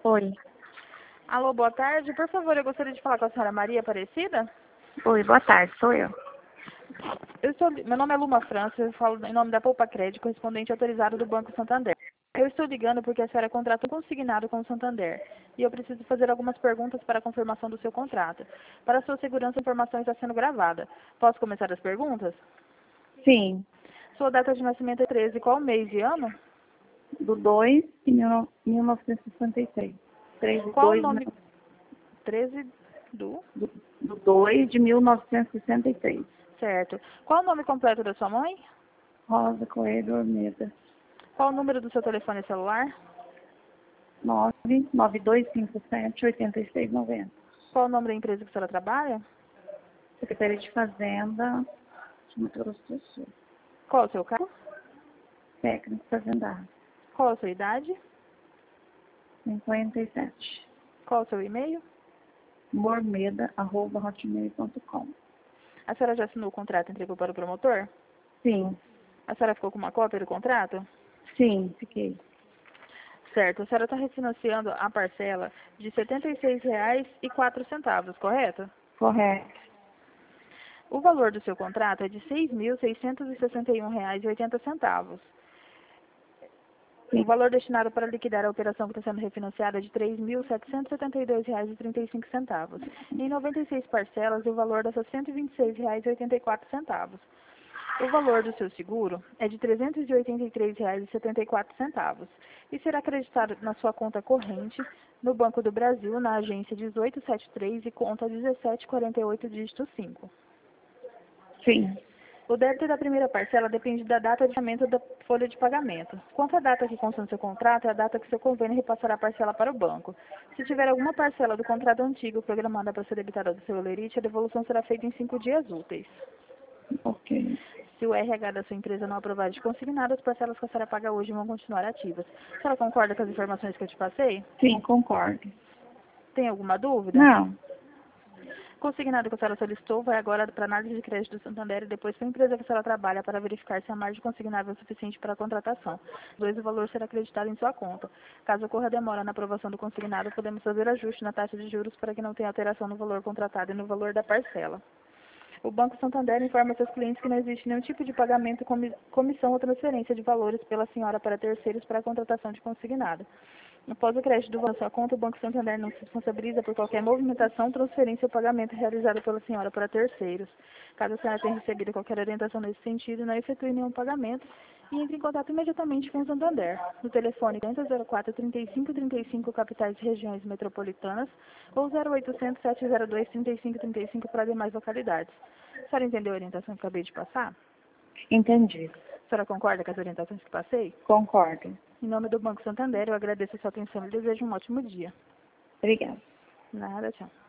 Oi. Alô, boa tarde. Por favor, eu gostaria de falar com a senhora Maria Aparecida. Oi, boa tarde, sou eu. Meu nome é Luma França, eu falo em nome da Poupa Crédito, correspondente autorizado do Banco Santander. Eu estou ligando porque a senhora contratou um consignado com o Santander e eu preciso fazer algumas perguntas para a confirmação do seu contrato. Para a sua segurança, a informação está sendo gravada. Posso começar as perguntas? Sim, Sua data de nascimento é 13, qual mês e ano? do 2 de 1966. 3 de Qual o 2 nome? 13 do... do 2 de 1966. Certo. Qual o nome completo da sua mãe? Rosa Coelho Almeida. Qual o número do seu telefone celular? 99257-8690. Qual o nome da empresa que a senhora trabalha? Secretaria de Fazenda de Mato Grosso do Sul. Qual o seu cargo? Técnico fazendário. Qual a sua idade? 57. Qual o seu e-mail? mormeda@hotmail.com. A senhora já assinou o contrato e entregou para o promotor? Sim, A senhora ficou com uma cópia do contrato? sim, fiquei. Certo. A senhora está refinanciando a parcela de R$ 76,04, correto? Correto. O valor do seu contrato é de R$ 6.661,80. O Sim, valor destinado para liquidar a operação que está sendo refinanciada é de R$ 3.772,35. Em 96 parcelas, o valor dessas R$ 126,84. O valor do seu seguro é de R$ 383,74 e será acreditado na sua conta corrente no Banco do Brasil, na agência 1873 e conta 1748, dígito 5. sim. O débito da primeira parcela depende da data de pagamento da folha de pagamento. Quanto à data que consta no seu contrato, é a data que seu convênio repassará a parcela para o banco. Se tiver alguma parcela do contrato antigo programada para ser debitada do seu lerite, a devolução será feita em 5 dias úteis. Ok. Se o RH da sua empresa não aprovar de consignado, as parcelas que a senhora paga hoje vão continuar ativas. A senhora concorda com as informações que eu te passei? Sim, concordo. Tem alguma dúvida? Não, Consignado que a senhora solicitou vai agora para a análise de crédito do Santander e depois para a empresa que a senhora trabalha para verificar se a margem consignável é suficiente para a contratação. Depois o valor será acreditado em sua conta. Caso ocorra demora na aprovação do consignado, podemos fazer ajuste na taxa de juros para que não tenha alteração no valor contratado e no valor da parcela. O Banco Santander informa seus clientes que não existe nenhum tipo de pagamento, comissão ou transferência de valores pela senhora para terceiros para a contratação de consignado. Após o crédito do valor da sua conta, o Banco Santander não se responsabiliza por qualquer movimentação, transferência ou pagamento realizado pela senhora para terceiros. Caso a senhora tenha recebido qualquer orientação nesse sentido, não efetue nenhum pagamento e entre em contato imediatamente com o Santander, no telefone 4004-3535, capitais e regiões metropolitanas, ou 0800-702-3535 para demais localidades. A senhora entendeu a orientação que acabei de passar? entendi. A senhora concorda com as orientações que passei? Concordo. Em nome do Banco Santander, eu agradeço a sua atenção e desejo um ótimo dia. Obrigada. Nada, tchau.